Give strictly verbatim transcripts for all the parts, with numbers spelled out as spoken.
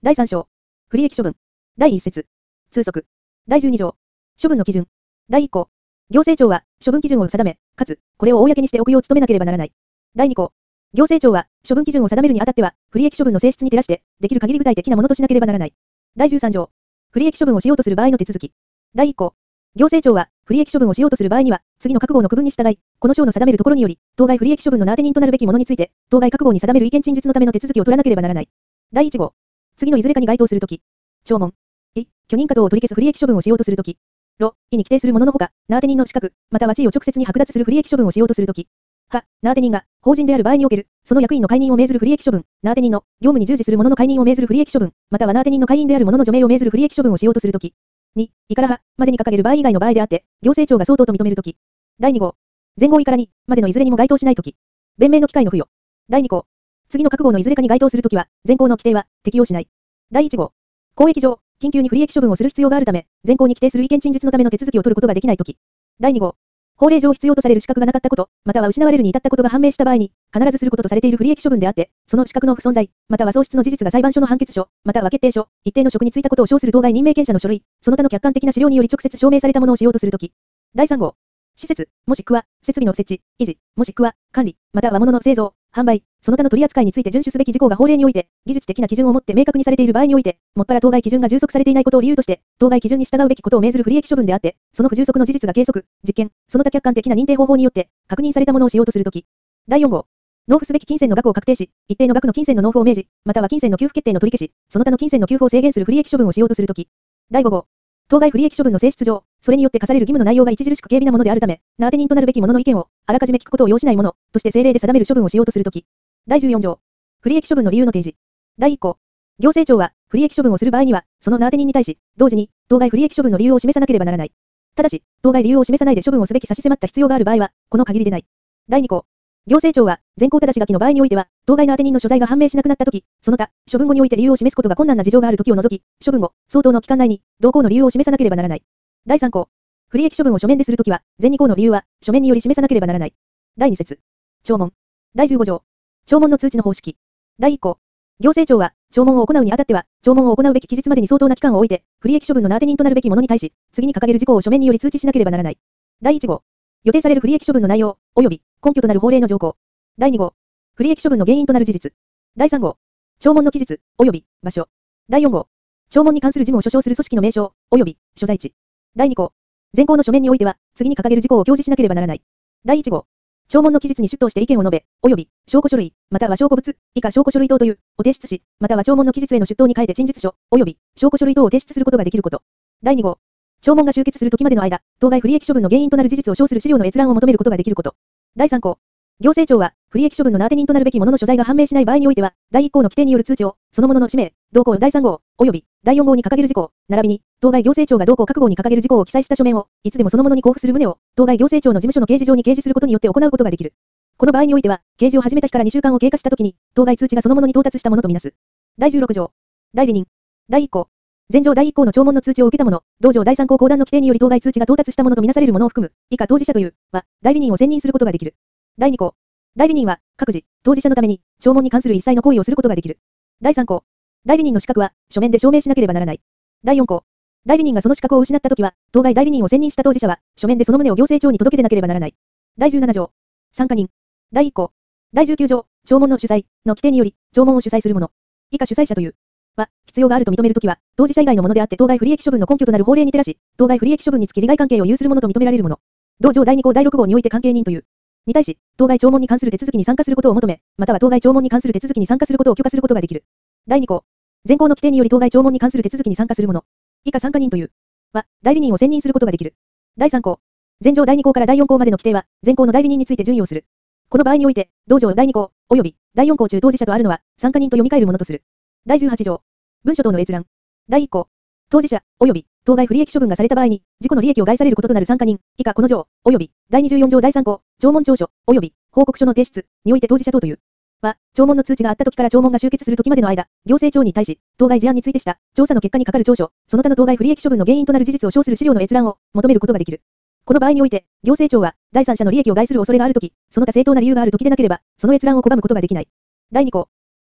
だいさん章。不利益処分。だいいち節。通則。だいじゅうに条。処分の基準。だいいっ項。行政庁は、処分基準を定め、かつ、これを公にしておくよう努めなければならない。だいに項。行政庁は、処分基準を定めるにあたっては、不利益処分の性質に照らして、できる限り具体的なものとしなければならない。だいじゅうさん条。不利益処分をしようとする場合の手続き。だいいっ項。行政庁は、不利益処分をしようとする場合には、次の各号の区分に従い、この章の定めるところにより、当該不利益処分の名当て人となるべきものについて、当該各号に定める意見陳述のための手続きを取らなければならない。だいいち号。次のいずれかに該当するとき。聴聞。い、許認可等を取り消す不利益処分をしようとするとき。ろ、いに規定するもののほか、名当て人の資格、または地位を直接に剥奪する不利益処分をしようとするとき。は、名当て人が、法人である場合における、その役員の解任を命ずる不利益処分、名当て人の、業務に従事する者の解任を命ずる不利益処分、または名当て人の解任である者の除名を命ずる不利益処分をしようとするとき。に、いからは、までに掲げる場合以外の場合であって、行政庁が相当と認めるとき。だいに号。前号いからに、までのいずれにも該当しないとき。弁明の機会の付与。だいに項。次の各号のいずれかに該当するときは、前項の規定は、適用しない。だいいち号。公益上、緊急に不利益処分をする必要があるため、前項に規定する意見陳述のための手続きを取ることができないとき。だいに号。法令上必要とされる資格がなかったこと、または失われるに至ったことが判明した場合に、必ずすることとされている不利益処分であって、その資格の不存在、または喪失の事実が裁判所の判決書、または決定書、一定の職に就いたことを証する当該任命権者の書類、その他の客観的な資料により直接証明されたものをしようとするとき。だいさん号。施設、もしくは、設備の設置、維持、もしくは、管理、または物の製造、販売、その他の取り扱いについて遵守すべき事項が法令において、技術的な基準をもって明確にされている場合において、もっぱら当該基準が充足されていないことを理由として、当該基準に従うべきことを命ずる不利益処分であって、その不充足の事実が計測、実験、その他客観的な認定方法によって、確認されたものをしようとするとき。だいよん号。納付すべき金銭の額を確定し、一定の額の金銭の納付を命じ、または金銭の給付決定の取り消し、その他の金銭の給付を制限する不利益処分をしようとするとき。だいご号。当該不利益処分の性質上、それによって課される義務の内容が著しく軽微なものであるため、名当て人となるべき者の意見を、あらかじめ聞くことを要しないもの、として政令で定める処分をしようとするとき。だいじゅうよん条。不利益処分の理由の提示。だいいっ項。行政庁は、不利益処分をする場合には、その名当て人に対し、同時に、当該不利益処分の理由を示さなければならない。ただし、当該理由を示さないで処分をすべき差し迫った必要がある場合は、この限りでない。だいに項。行政庁は、前項ただし書きの場合においては、当該の当て人の所在が判明しなくなったとき、その他、処分後において理由を示すことが困難な事情があるときを除き、処分後、相当の期間内に、同項の理由を示さなければならない。だいさん項。不利益処分を書面でするときは、前に項の理由は、書面により示さなければならない。だいに節。聴聞。だいじゅうご条。聴聞の通知の方式。だいいっ項。行政庁は、聴聞を行うにあたっては、聴聞を行うべき期日までに相当な期間を置いて、不利益処分の名当て人となるべき者に対し、次に掲げる事項を書面により通知しなければならない。だいいち号。予定される不利益処分の内容、及び、根拠となる法令の条項。だいに号。不利益処分の原因となる事実。だいさん号。聴聞の期日、及び、場所。だいよん号。聴聞に関する事務を所掌する組織の名称、及び、所在地。だいに項。前項の書面においては、次に掲げる事項を表示しなければならない。だいいち号。聴聞の期日に出頭して意見を述べ、及び、証拠書類、または証拠物、以下証拠書類等という、を提出し、または聴聞の期日への出頭に変えて陳述書、及び、証拠書類等を提出することができること。だいに号。聴聞が終結する時までの間、当該不利益処分の原因となる事実を証する資料の閲覧を求めることができること。だいさん項。行政庁は、不利益処分の名当て人となるべき者の所在が判明しない場合においては、だいいっ項の規定による通知を、その者の氏名、同項だいさん号、及び、だいよん号に掲げる事項、並びに、当該行政庁が同項各号に掲げる事項を記載した書面を、いつでもその者に交付する旨を、当該行政庁の事務所の掲示上に掲示することによって行うことができる。この場合においては、掲示を始めた日からにしゅうかんを経過したときに、当該通知がその者に到達したものとみなす。だいじゅうろく条。代理人。だいいっ項。前条だいいっ項の聴聞の通知を受けた者、同条だいさん項後段の規定により当該通知が到達したものとみなされるものを含む、以下当事者という、は、代理人を選任することができる。だいに項。代理人は、各自、当事者のために、聴聞に関する一切の行為をすることができる。だいさん項。代理人の資格は、書面で証明しなければならない。だいよん項。代理人がその資格を失ったときは、当該代理人を選任した当事者は、書面でその旨を行政庁に届け出なければならない。だいじゅうなな条。参加人。だいいっ項。だいじゅうきゅう条、聴聞の主催の規定により、聴聞を主催する者。以下主催者という。は、必要があると認めるときは、当事者以外のものであって当該不利益処分の根拠となる法令に照らし、当該不利益処分につき利害関係を有するものと認められるもの。同条だいに項だいろく号において関係人という。に対し、当該聴聞に関する手続きに参加することを求め、または当該聴聞に関する手続きに参加することを許可することができる。だいに項。前項の規定により当該聴聞に関する手続きに参加する者。以下参加人という。は、代理人を選任することができる。だいさん項。前条だいに項からだいよん項までの規定は、前項の代理人について準用する。この場合において、同条だいに項、及び、だいよん項中当事者とあるのは、参加人と読み替えるものとする。だいじゅうはち条。文書等の閲覧。だいいっ項。当事者、及び、当該不利益処分がされた場合に、自己の利益を害されることとなる参加人、以下この条、及び、だいにじゅうよん条だいさん項、聴聞調書、及び、報告書の提出、において当事者等という。は、聴聞の通知があった時から聴聞が終結する時までの間、行政庁に対し、当該事案についてした調査の結果に係る調書、その他の当該不利益処分の原因となる事実を証する資料の閲覧を求めることができる。この場合において、行政庁は、第三者の利益を害する恐れがあるとき、その他正当な理由があるときでなければ、その閲覧を拒むことができない。だいに項。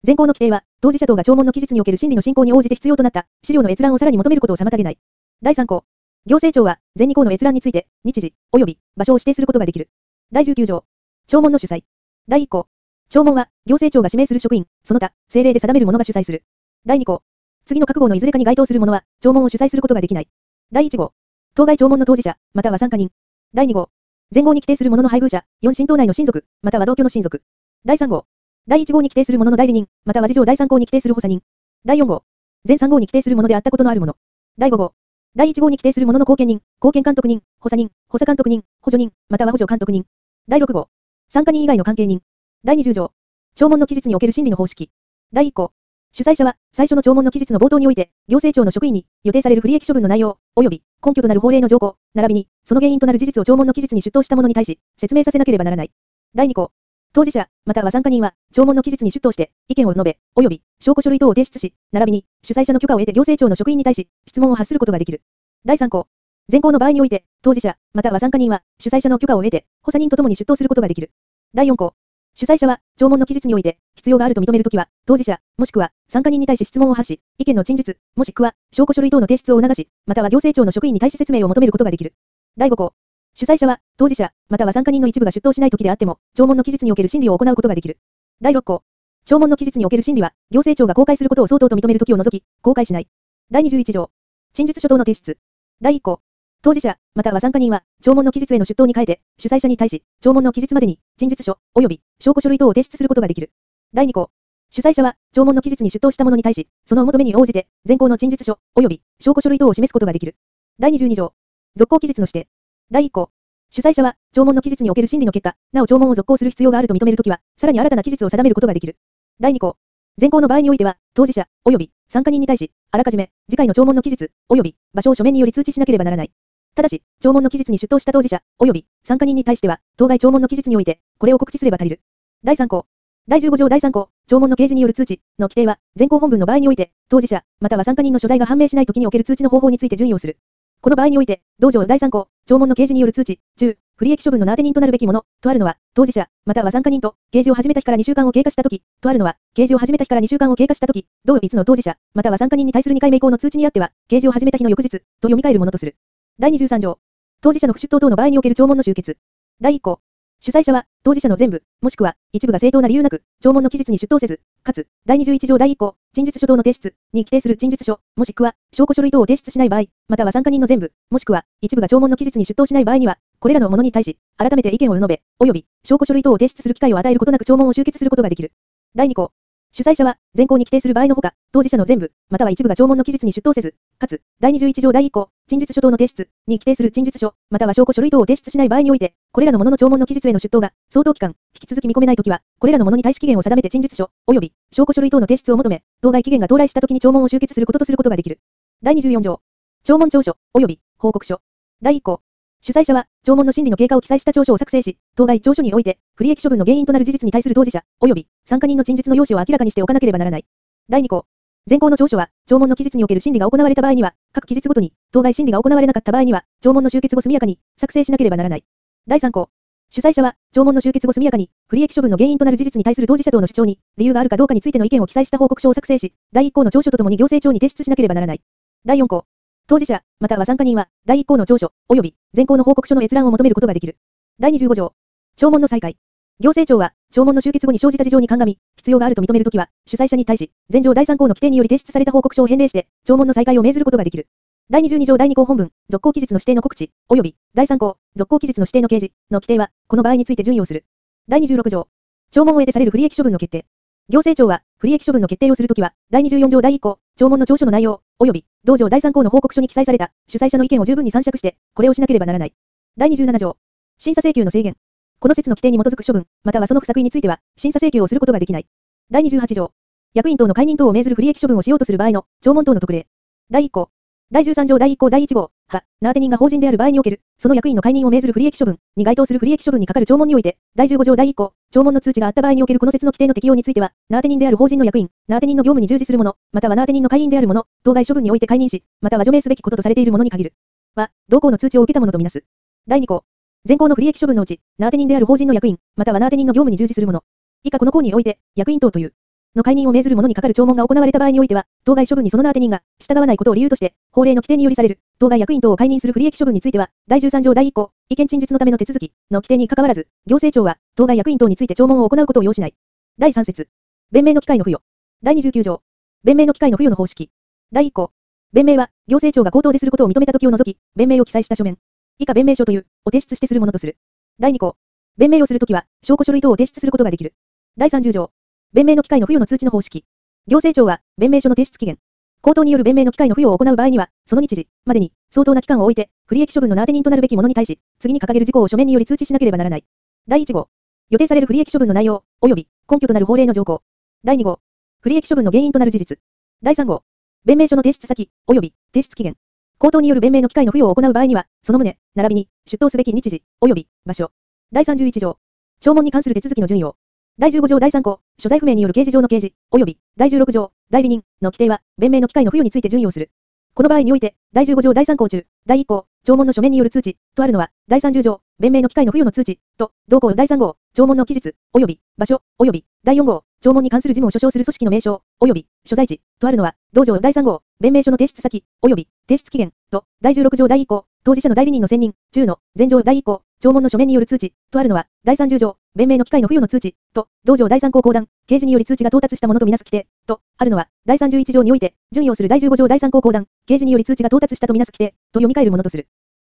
前項の規定は、当事者等が聴聞の期日における審理の進行に応じて必要となった資料の閲覧をさらに求めることを妨げない。だいさん項。行政庁は、前に項の閲覧について、日時、及び場所を指定することができる。だいじゅうきゅう条。聴聞の主催。だいいっ項。聴聞は、行政庁が指名する職員、その他、政令で定める者が主催する。だいに項。次の各号のいずれかに該当する者は、聴聞を主催することができない。だいいち号。当該聴聞の当事者、または参加人。だいに号。前号に規定する者の配偶者、よん親等内の親族、または同居の親族。だいさん号。だいいち号に規定する者の代理人、または次条だいさん項に規定する補佐人。だいよん号。前さん号に規定する者であったことのある者。だいご号。だいいち号に規定する者の後見人、後見監督人、補佐人、補佐監督人、補助人、または補助監督人。だいろく号。参加人以外の関係人。だいにじゅう条。聴聞の期日における審理の方式。だいいっ項。主催者は、最初の聴聞の期日の冒頭において、行政庁の職員に予定される不利益処分の内容、及び根拠となる法令の条項、並びに、その原因となる事実を聴聞の期日に出頭した者に対し、説明させなければならない。だいに項。当事者、または参加人は、聴聞の期日に出頭して、意見を述べ、及び証拠書類等を提出し、並びに、主催者の許可を得て行政庁の職員に対し、質問を発することができる。だいさん項。前項の場合において、当事者、または参加人は、主催者の許可を得て、補佐人とともに出頭することができる。だいよん項。主催者は、聴聞の期日において、必要があると認めるときは、当事者、もしくは、参加人に対し質問を発し、意見の陳述、もしくは、証拠書類等の提出を促し、または行政庁の職員に対し説明を求めることができる。だいご項。主催者は、当事者、または参加人の一部が出頭しないときであっても、聴聞の期日における審理を行うことができる。だいろっ項。聴聞の期日における審理は、行政庁が公開することを相当と認めるときを除き、公開しない。だいにじゅういち条。陳述書等の提出。だいいっ項。当事者、または参加人は、聴聞の期日への出頭に変えて、主催者に対し、聴聞の期日までに、陳述書、及び、証拠書類等を提出することができる。だいに項。主催者は、聴聞の期日に出頭した者に対し、その求めに応じて、前項の陳述書、及び、証拠書類等を示すことができる。だいにじゅうに条。続行期日の指定。だいいっ項。主催者は、聴聞の期日における審理の結果、なお聴聞を続行する必要があると認めるときは、さらに新たな期日を定めることができる。だいに項。前項の場合においては、当事者、及び、参加人に対し、あらかじめ、次回の聴聞の期日、及び、場所を書面により通知しなければならない。ただし、聴聞の期日に出頭した当事者、及び、参加人に対しては、当該聴聞の期日において、これを告知すれば足りる。だいさん項。だいじゅうご条だいさん項、聴聞の掲示による通知の規定は、前項本文の場合において、当事者、または参加人の所在が判明しないときにおける通知の方法について準用する。この場合において、同条だいさん項、聴聞の掲示による通知、中、不利益処分の名当て人となるべきもの、とあるのは、当事者、または参加人と、掲示を始めた日からにしゅうかんを経過したとき、とあるのは、掲示を始めた日からにしゅうかんを経過したとき、同一の当事者、または参加人に対するにかいめ以降の通知にあっては、掲示を始めた日の翌日、と読み替えるものとする。だいにじゅうさん条。当事者の不出頭等の場合における聴聞の終結。だいいっ項。主催者は、当事者の全部、もしくは、一部が正当な理由なく、聴聞の期日に出頭せず、かつ、だいにじゅういち条だいいっ項、陳述書等の提出、に規定する陳述書、もしくは、証拠書類等を提出しない場合、または参加人の全部、もしくは、一部が聴聞の期日に出頭しない場合には、これらのものに対し、改めて意見を述べ、及び、証拠書類等を提出する機会を与えることなく聴聞を終結することができる。だいに項。主催者は、前項に規定する場合のほか、当事者の全部、または一部が聴聞の期日に出頭せず、かつ、だいにじゅういち条だいいっ項、陳述書等の提出、に規定する陳述書、または証拠書類等を提出しない場合において、これらのものの聴聞の期日への出頭が、相当期間、引き続き見込めないときは、これらのものに対し期限を定めて陳述書、及び、証拠書類等の提出を求め、当該期限が到来したときに聴聞を終結することとすることができる。だいにじゅうよん条。聴聞調書、及び、報告書。だいいっ項。主催者は、聴聞の審理の経過を記載した調書を作成し、当該調書において、不利益処分の原因となる事実に対する当事者、及び、参加人の陳述の要旨を明らかにしておかなければならない。だいに項。前項の調書は、聴聞の期日における審理が行われた場合には、各期日ごとに、当該審理が行われなかった場合には、聴聞の終結後速やかに、作成しなければならない。だいさん項。主催者は、聴聞の終結後速やかに、不利益処分の原因となる事実に対する当事者等の主張に、理由があるかどうかについての意見を記載した報告書を作成し、だいいっ項の調書とともに行政庁に提出しなければならない。だいよん項。当事者、または参加人は、だいいっ項の調書、及び、前項の報告書の閲覧を求めることができる。だいにじゅうご条。聴聞の再開。行政庁は、聴聞の終結後に生じた事情に鑑み、必要があると認めるときは、主催者に対し、前条だいさん項の規定により提出された報告書を返礼して、聴聞の再開を命ずることができる。だいにじゅうに条だいに項本文、続行期日の指定の告知、及び、だいさん項、続行期日の指定の掲示、の規定は、この場合について準用する。だいにじゅうろく条。聴聞を得てされる不利益処分の決定。行政庁は、不利益処分の決定をするときは、だいにじゅうよん条だいいっ項、聴聞の調書の内容、及び、同条だいさん項の報告書に記載された、主催者の意見を十分に参酌して、これをしなければならない。だいにじゅうなな条。審査請求の制限。この説の規定に基づく処分、またはその不作為については、審査請求をすることができない。だいにじゅうはち条。役員等の解任等を命ずる不利益処分をしようとする場合の、聴聞等の特例。だいいっ項。だいじゅうさん条だいいっ項だいいち号、は、名当て人が法人である場合における、その役員の解任を命ずる不利益処分に該当する不利益処分に係る聴聞において、だいじゅうご条だいいっ項、聴聞の通知があった場合におけるこの説の規定の適用については、名当て人である法人の役員、名当て人の業務に従事する者、または名当て人の会員である者、当該処分において解任し、または除名すべきこととされている者に限る。は、同項の通知を受けた者とみなす。だいに項。前項の不利益処分のうち、名当て人である法人の役員、または名当て人の業務に従事する者。以下この項において、役員等という。 の解任を命ずる者に係る聴聞が行われた場合においては、当該処分にその名当て人が従わないことを理由として、法令の規定によりされる、当該役員等を解任する不利益処分については、だいじゅうさん条第いっ項、意見陳述のための手続きの規定に関わらず、行政庁は、当該役員等について聴聞を行うことを要しない。だいさん節。弁明の機会の付与。だいにじゅうきゅう条。弁明の機会の付与の方式。だいいっ項。弁明は、行政庁が口頭ですることを認めたときを除き、弁明を記載した書面。以下弁明書という、を提出してするものとする。だいに項。弁明をするときは、証拠書類等を提出することができる。だいさんじゅう条。弁明の機会の付与の通知の方式。行政庁は、弁明書の提出期限。口頭による弁明の機会の付与を行う場合には、その日時までに、相当な期間を置いて、不利益処分の名当て人となるべき者に対し、次に掲げる事項を書面により通知しなければならない。だいいち号。予定される不利益処分の内容、及び、根拠となる法令の条項。だいに号。不利益処分の原因となる事実。だいさん号。弁明書の提出先、及び、提出期限。口頭による弁明の機会の付与を行う場合には、その旨、並びに、出頭すべき日時、及び、場所。だいさんじゅういち条。聴聞に関する手続きの順位を。だいじゅうご条だいさん項、所在不明による刑事上の刑事、及び、だいじゅうろく条、代理人の規定は、弁明の機会の付与について順位をする。この場合において、だいじゅうご条だいさん項中、だいいっ項、聴聞の書面による通知、とあるのは、だいさんじゅう条、弁明の機会の付与の通知、と、同項だいさん号、聴聞の期日、及び、場所、及び、だいよん号、聴聞に関する事務を所掌する組織の名称、及び、所在地、とあるのは、同条だいさん号、弁明書の提出先、及び、提出期限、と、だいじゅうろく条だいいっ項、当事者の代理人の選任、中の、前条だいいっ項、聴聞の書面による通知、とあるのは、だいさんじゅう条、弁明の機会の付与の通知、と、同条だいさん項後段、掲示により通知が到達したものとみなす規定、と、あるのは、だいさんじゅういち条において、順位をするだいじゅうご条だいさん項後段、掲示により通知が到達したとみなす規定、と読み替えるものとする。